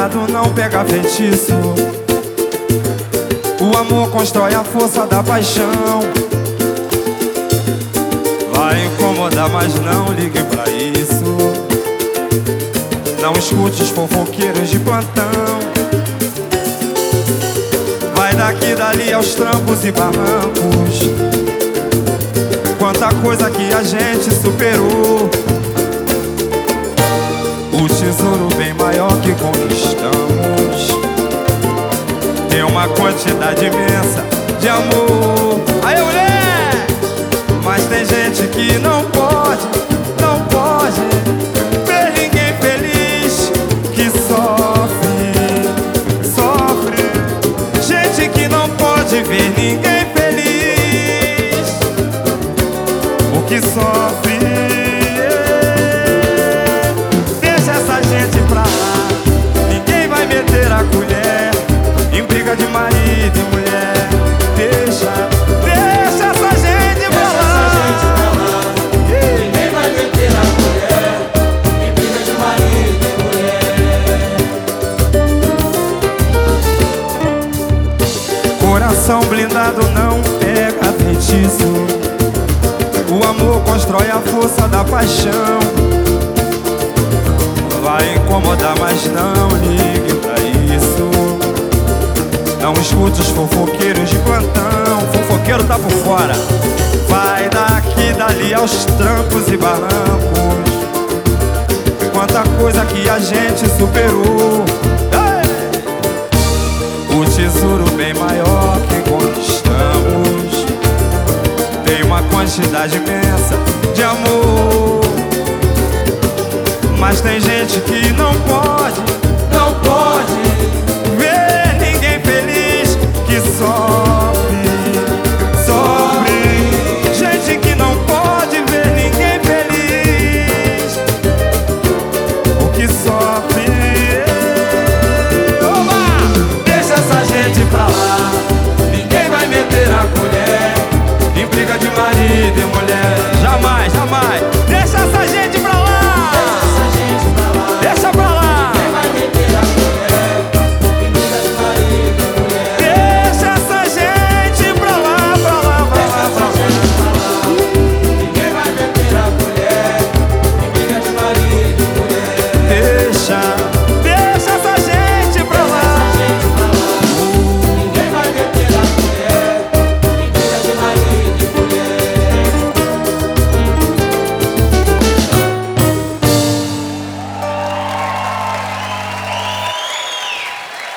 blindado não pega feitiço. O amor constrói a força da paixão. Vai incomodar, mas não ligue pra isso. Não escute os fofoqueiros de plantão. Vai daqui, dali aos trampos e barrancos. Quanta coisa que a gente superou. O tesouro bem maior que conquistamos tem uma quantidade imensa de amor. Aí, mulher! Mas tem gente que não pode ver ninguém feliz, que sofre. Gente que não pode ver ninguém feliz, o que sofre. Deixa essa gente pra lá, ninguém vai meter a colher em briga de marido e mulher. Deixa essa gente pra lá, ninguém vai meter a colher em briga de marido e mulher. Coração blindado não pega feitiço. O amor constrói a força da paixão. Vai incomodar, mas não ligue pra isso. Não escute os fofoqueiros de plantão. Fofoqueiro tá por fora. Vai daqui, dali aos trancos e barrancos. Quanta coisa que a gente superou. O tesouro bem maior que conquistamos tem uma quantidade imensa de amor. Mas tem gente que não pode ver ninguém feliz, que sofre. Gente que não pode ver ninguém feliz, o que sofre. Deixa essa gente pra lá,